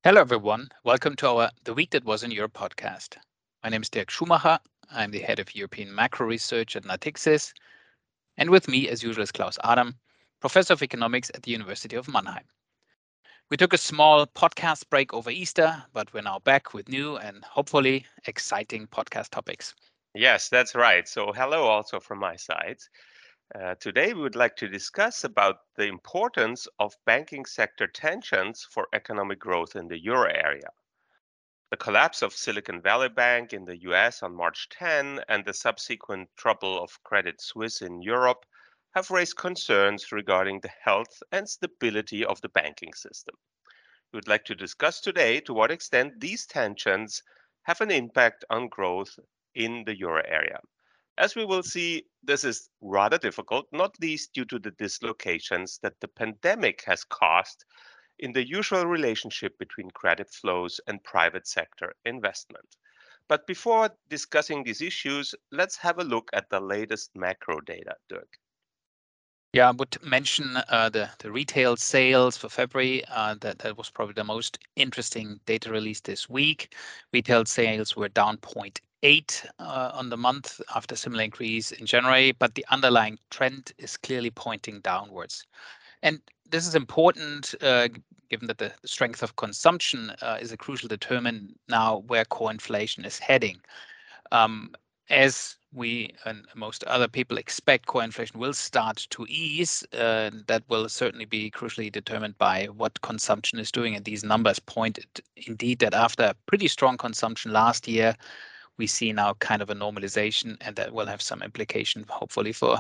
Hello, everyone. Welcome to our The Week That Was in Europe podcast. My name is Dirk Schumacher. I'm the head of European macro research at Natixis. And with me, as usual, is Klaus Adam, professor of economics at the University of Mannheim. We took a small podcast break over Easter, but we're now back with new and hopefully exciting podcast topics. Yes, that's right. So hello also from my side. Today we would like to discuss about the importance of banking sector tensions for economic growth in the euro area. The collapse of Silicon Valley Bank in the US on March 10 and the subsequent trouble of Credit Suisse in Europe have raised concerns regarding the health and stability of the banking system. We would like to discuss today to what extent these tensions have an impact on growth in the euro area. As we will see, this is rather difficult, not least due to the dislocations that the pandemic has caused in the usual relationship between credit flows and private sector investment. But before discussing these issues, let's have a look at the latest macro data, Dirk. Yeah, I would mention the retail sales for February. That was probably the most interesting data release this week. Retail sales were down 0.8 on the month after similar increase in January, but the underlying trend is clearly pointing downwards. And this is important given that the strength of consumption is a crucial determinant now where core inflation is heading. Um, as we and most other people expect, core inflation will start to ease. That will certainly be crucially determined by what consumption is doing. And these numbers point indeed that after a pretty strong consumption last year, we see now kind of a normalization, and that will have some implication, hopefully, for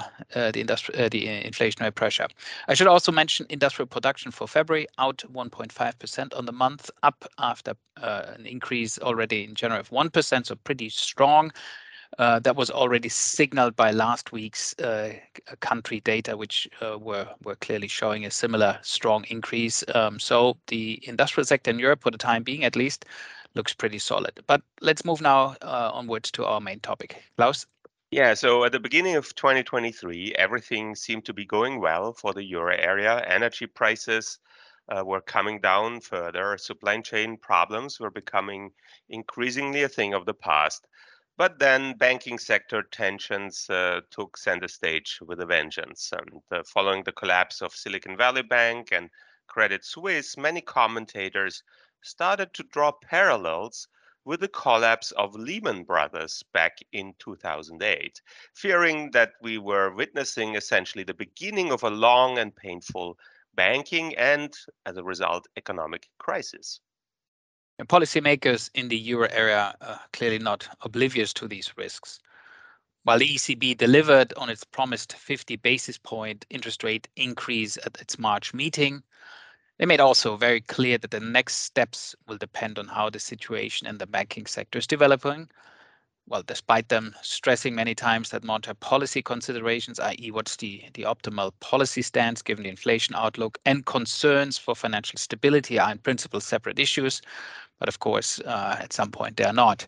the inflationary pressure. I should also mention industrial production for February out 1.5% on the month, up after an increase already in January of 1%, so pretty strong. That was already signaled by last week's country data, which were clearly showing a similar strong increase. So the industrial sector in Europe, for the time being at least, looks pretty solid. But let's move now onwards to our main topic. Klaus? Yeah, so at the beginning of 2023, everything seemed to be going well for the euro area. Energy prices were coming down further. Supply chain problems were becoming increasingly a thing of the past. But then banking sector tensions took center stage with a vengeance. And following the collapse of Silicon Valley Bank and Credit Suisse, many commentators started to draw parallels with the collapse of Lehman Brothers back in 2008, fearing that we were witnessing essentially the beginning of a long and painful banking and, as a result, economic crisis. And policymakers in the euro area are clearly not oblivious to these risks. While the ECB delivered on its promised 50 basis point interest rate increase at its March meeting, they made also very clear that the next steps will depend on how the situation in the banking sector is developing. Well, despite them stressing many times that monetary policy considerations, i.e., what's the optimal policy stance given the inflation outlook and concerns for financial stability are in principle separate issues. But of course, at some point they are not.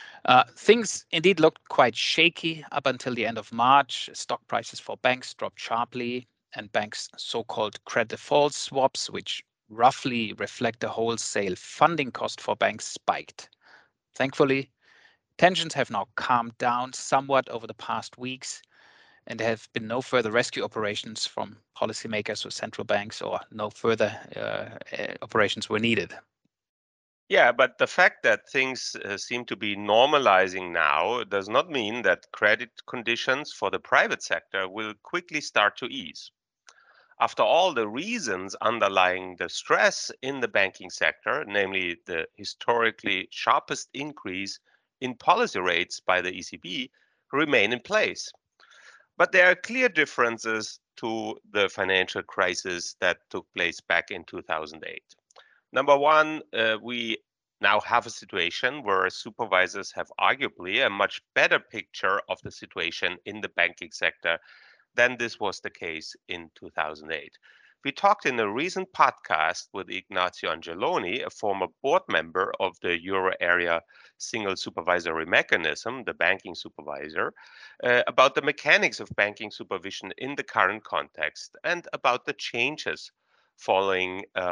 Things indeed looked quite shaky up until the end of March. Stock prices for banks dropped sharply, and banks' so called credit default swaps, which roughly reflect the wholesale funding cost for banks, spiked. Thankfully, tensions have now calmed down somewhat over the past weeks, and there have been no further rescue operations from policymakers or central banks, or no further operations were needed. Yeah, but the fact that things seem to be normalizing now does not mean that credit conditions for the private sector will quickly start to ease. After all, the reasons underlying the stress in the banking sector, namely the historically sharpest increase in policy rates by the ECB, remain in place. But there are clear differences to the financial crisis that took place back in 2008. Number one, we now have a situation where supervisors have arguably a much better picture of the situation in the banking sector than this was the case in 2008. We talked in a recent podcast with Ignazio Angeloni, a former board member of the Euro Area Single Supervisory Mechanism, the banking supervisor, about the mechanics of banking supervision in the current context and about the changes following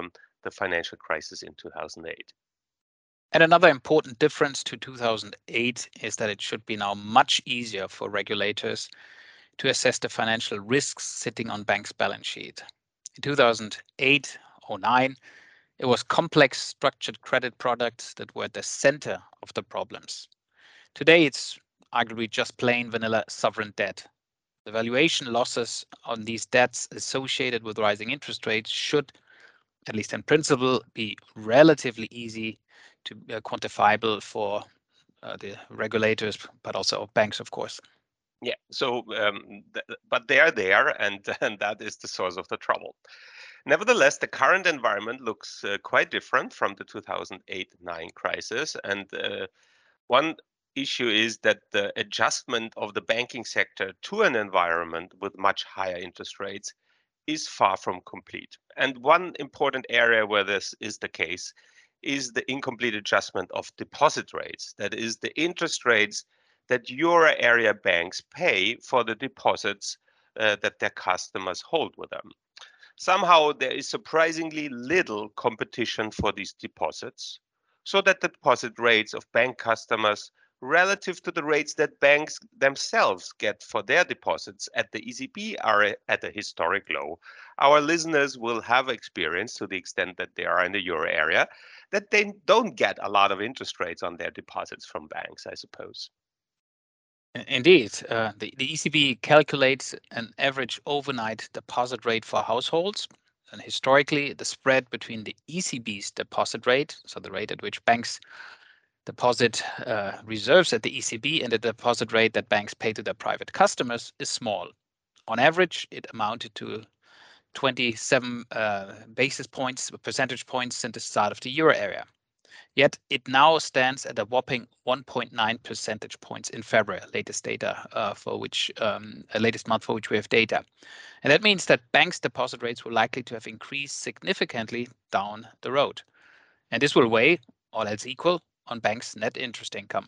the financial crisis in 2008. And another important difference to 2008 is that it should be now much easier for regulators to assess the financial risks sitting on banks' balance sheet. In 2008 or 9, it was complex structured credit products that were at the center of the problems. Today, it's arguably just plain vanilla sovereign debt. The valuation losses on these debts associated with rising interest rates should, at least in principle, be relatively easy to quantifiable for the regulators, but also banks, of course. Yeah, so, but they are there, and, and that is the source of the trouble. Nevertheless, the current environment looks quite different from the 2008-9 crisis. And one issue is that the adjustment of the banking sector to an environment with much higher interest rates is far from complete. And one important area where this is the case is the incomplete adjustment of deposit rates. That is, the interest rates that euro area banks pay for the deposits that their customers hold with them. Somehow there is surprisingly little competition for these deposits, so that the deposit rates of bank customers relative to the rates that banks themselves get for their deposits at the ECB are at a historic low. Our listeners will have experience, to the extent that they are in the euro area, that they don't get a lot of interest rates on their deposits from banks, I suppose. Indeed, the ECB calculates an average overnight deposit rate for households. And historically, the spread between the ECB's deposit rate, so the rate at which banks deposit reserves at the ECB, and the deposit rate that banks pay to their private customers, is small. On average, it amounted to 27 percentage points since the start of the euro area. Yet it now stands at a whopping 1.9 percentage points in February, latest month for which we have data. And that means that banks' deposit rates were likely to have increased significantly down the road. And this will weigh, all else equal, on banks' net interest income.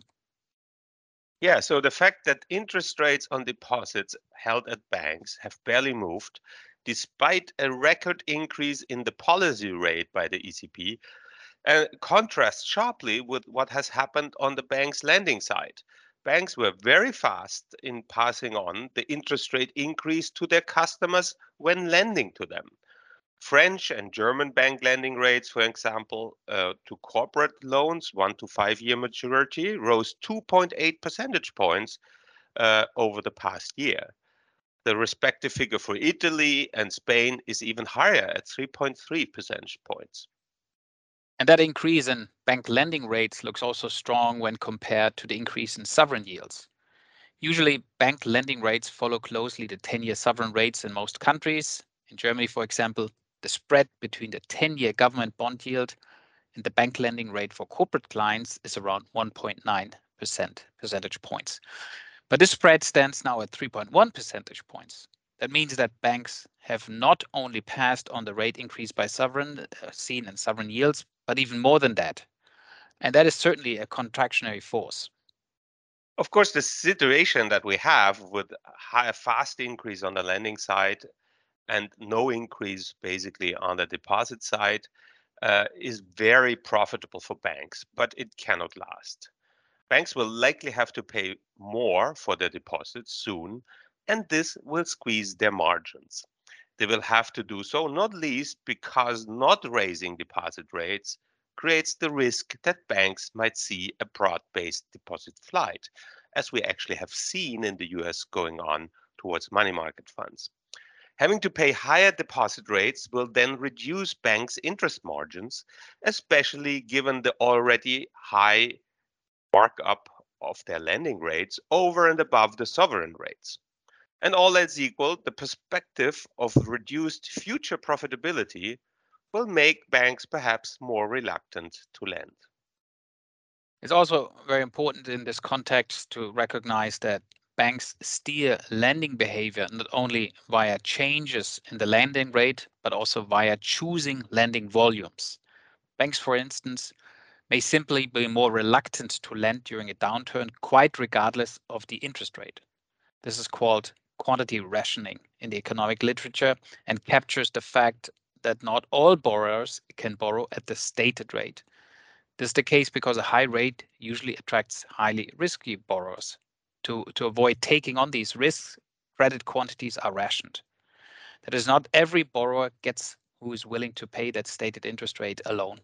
Yeah, so the fact that interest rates on deposits held at banks have barely moved, despite a record increase in the policy rate by the ECB, contrasts sharply with what has happened on the bank's lending side. Banks were very fast in passing on the interest rate increase to their customers when lending to them. French and German bank lending rates, for example, to corporate loans, 1 to 5 year maturity, rose 2.8 percentage points over the past year. The respective figure for Italy and Spain is even higher at 3.3 percentage points. And that increase in bank lending rates looks also strong when compared to the increase in sovereign yields. Usually, bank lending rates follow closely the 10-year sovereign rates in most countries. In Germany, for example, the spread between the 10-year government bond yield and the bank lending rate for corporate clients is around 1.9 percentage points. But this spread stands now at 3.1 percentage points. That means that banks have not only passed on the rate increase by sovereign seen in sovereign yields, but even more than that. And that is certainly a contractionary force. Of course, the situation that we have with a fast increase on the lending side and no increase basically on the deposit side is very profitable for banks, but it cannot last. Banks will likely have to pay more for their deposits soon, and this will squeeze their margins. They will have to do so, not least because not raising deposit rates creates the risk that banks might see a broad-based deposit flight, as we actually have seen in the US going on towards money market funds. Having to pay higher deposit rates will then reduce banks' interest margins, especially given the already high markup of their lending rates over and above the sovereign rates. And all else equal, the perspective of reduced future profitability will make banks perhaps more reluctant to lend. It's also very important in this context to recognize that banks steer lending behavior not only via changes in the lending rate, but also via choosing lending volumes. Banks, for instance, may simply be more reluctant to lend during a downturn, quite regardless of the interest rate. This is called quantity rationing in the economic literature and captures the fact that not all borrowers can borrow at the stated rate. This is the case because a high rate usually attracts highly risky borrowers. To avoid taking on these risks, credit quantities are rationed. That is, not every borrower gets who is willing to pay that stated interest rate alone.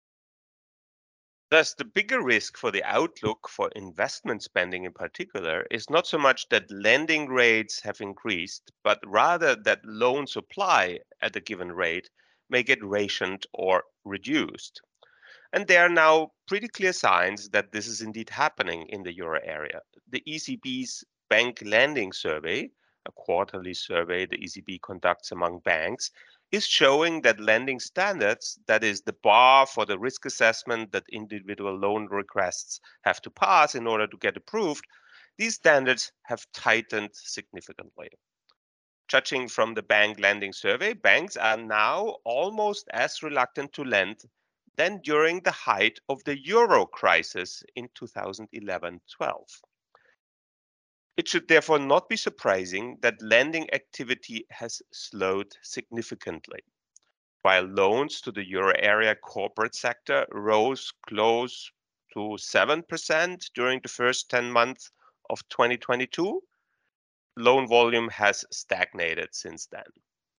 Thus, the bigger risk for the outlook for investment spending in particular is not so much that lending rates have increased, but rather that loan supply at a given rate may get rationed or reduced. And there are now pretty clear signs that this is indeed happening in the euro area. The ECB's Bank Lending Survey, a quarterly survey the ECB conducts among banks, is showing that lending standards, that is, the bar for the risk assessment that individual loan requests have to pass in order to get approved, these standards have tightened significantly. Judging from the Bank Lending Survey, banks are now almost as reluctant to lend than during the height of the euro crisis in 2011-12. It should therefore not be surprising that lending activity has slowed significantly. While loans to the euro area corporate sector rose close to 7% during the first 10 months of 2022, loan volume has stagnated since then.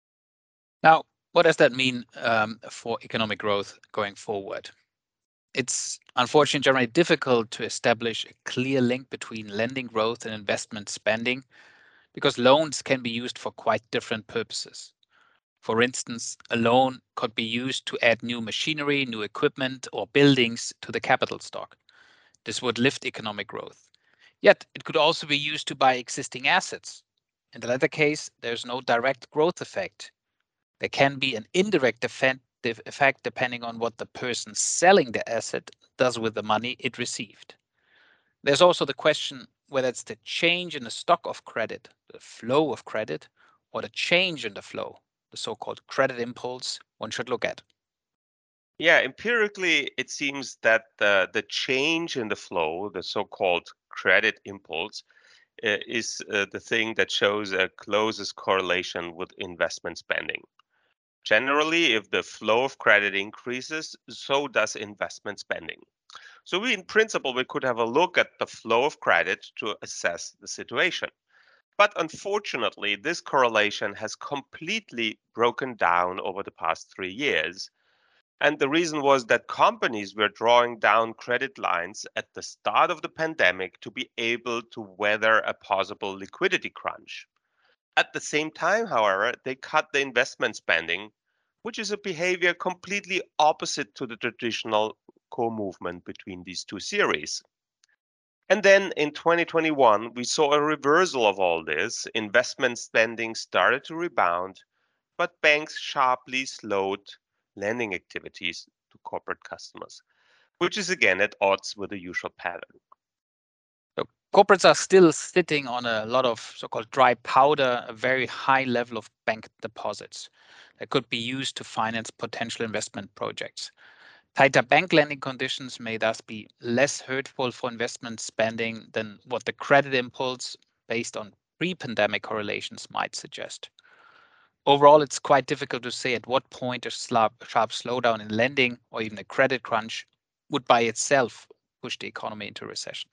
Now, what does that mean for economic growth going forward? It's unfortunately generally difficult to establish a clear link between lending growth and investment spending because loans can be used for quite different purposes. For instance, a loan could be used to add new machinery, new equipment, or buildings to the capital stock. This would lift economic growth. Yet, it could also be used to buy existing assets. In the latter case, there's no direct growth effect. There can be an indirect effect depending on what the person selling the asset does with the money it received. There's also the question whether it's the change in the stock of credit, the flow of credit, or the change in the flow, the so-called credit impulse, one should look at. Yeah, empirically, it seems that the change in the flow, the so-called credit impulse, is the thing that shows a closest correlation with investment spending. Generally, if the flow of credit increases, so does investment spending. So in principle, we could have a look at the flow of credit to assess the situation. But unfortunately, this correlation has completely broken down over the past 3 years. And the reason was that companies were drawing down credit lines at the start of the pandemic to be able to weather a possible liquidity crunch. At the same time, however, they cut the investment spending, which is a behavior completely opposite to the traditional co-movement between these two series. And then in 2021, we saw a reversal of all this. Investment spending started to rebound, but banks sharply slowed lending activities to corporate customers, which is again at odds with the usual pattern. So corporates are still sitting on a lot of so-called dry powder, a very high level of bank deposits that could be used to finance potential investment projects. Tighter bank lending conditions may thus be less hurtful for investment spending than what the credit impulse based on pre-pandemic correlations might suggest. Overall, it's quite difficult to say at what point a sharp slowdown in lending or even a credit crunch would by itself push the economy into recession.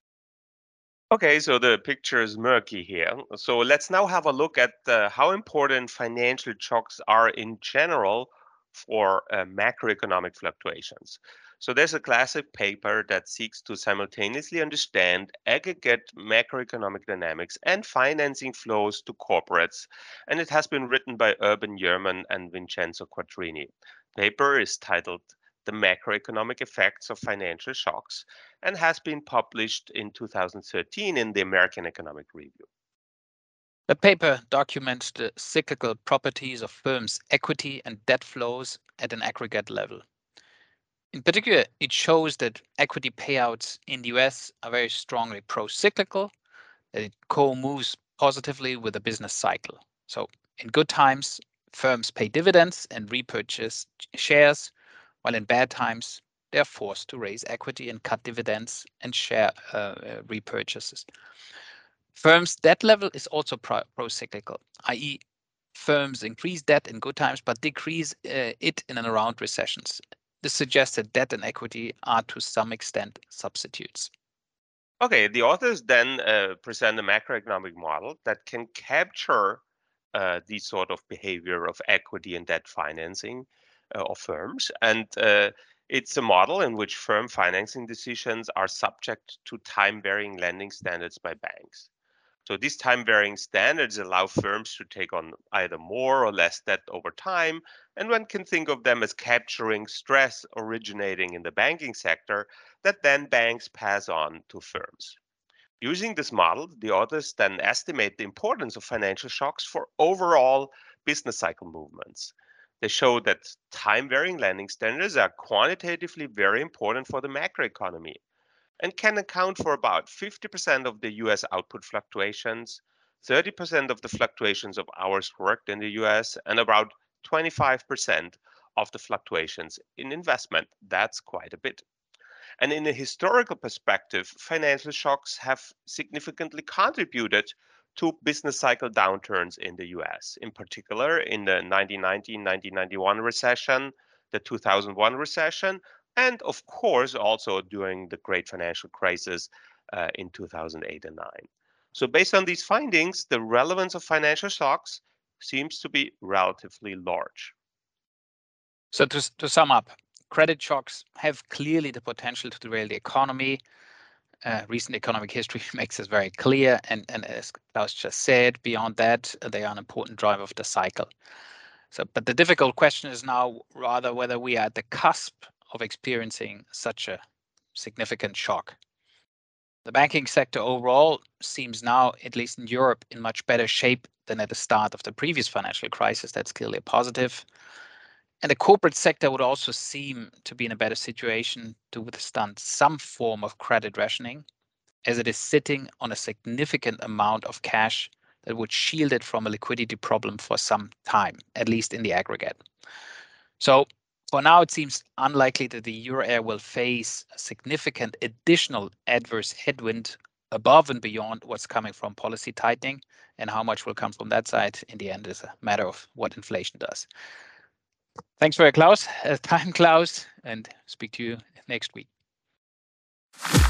Okay, so the picture is murky here. So let's now have a look at how important financial shocks are in general for macroeconomic fluctuations. So there's a classic paper that seeks to simultaneously understand aggregate macroeconomic dynamics and financing flows to corporates, and it has been written by Urban Yerman and Vincenzo Quattrini. The paper is titled The Macroeconomic Effects of Financial Shocks and has been published in 2013 in the American Economic Review. The paper documents the cyclical properties of firms' equity and debt flows at an aggregate level. In particular, it shows that equity payouts in the US are very strongly pro-cyclical, that it co-moves positively with the business cycle. So in good times, firms pay dividends and repurchase shares, while in bad times, they're forced to raise equity and cut dividends and share repurchases. Firms' debt level is also pro-cyclical, i.e., Firms increase debt in good times, but decrease it in and around recessions. This suggests that debt and equity are to some extent substitutes. Okay, the authors then present a macroeconomic model that can capture this sort of behavior of equity and debt financing of firms. And it's a model in which firm financing decisions are subject to time-varying lending standards by banks. So these time-varying standards allow firms to take on either more or less debt over time, and one can think of them as capturing stress originating in the banking sector that then banks pass on to firms. Using this model, the authors then estimate the importance of financial shocks for overall business cycle movements. They show that time-varying lending standards are quantitatively very important for the macroeconomy and can account for about 50% of the US output fluctuations, 30% of the fluctuations of hours worked in the US, and about 25% of the fluctuations in investment. That's quite a bit. And in a historical perspective, financial shocks have significantly contributed to business cycle downturns in the US, in particular in the 1990-1991 recession, the 2001 recession, and of course also during the great financial crisis in 2008 and 9. So based on these findings, the relevance of financial shocks seems to be relatively large. So to sum up, credit shocks have clearly the potential to derail the economy. Recent economic history makes this very clear. And as Klaus just said, beyond that, they are an important driver of the cycle. But the difficult question is now rather whether we are at the cusp of experiencing such a significant shock. The banking sector overall seems now, at least in Europe, in much better shape than at the start of the previous financial crisis. That's clearly a positive. And the corporate sector would also seem to be in a better situation to withstand some form of credit rationing, as it is sitting on a significant amount of cash that would shield it from a liquidity problem for some time, at least in the aggregate. So for now, it seems unlikely that the euro area will face a significant additional adverse headwind above and beyond what's coming from policy tightening, and how much will come from that side in the end is a matter of what inflation does. Thanks for your time, Klaus, and speak to you next week.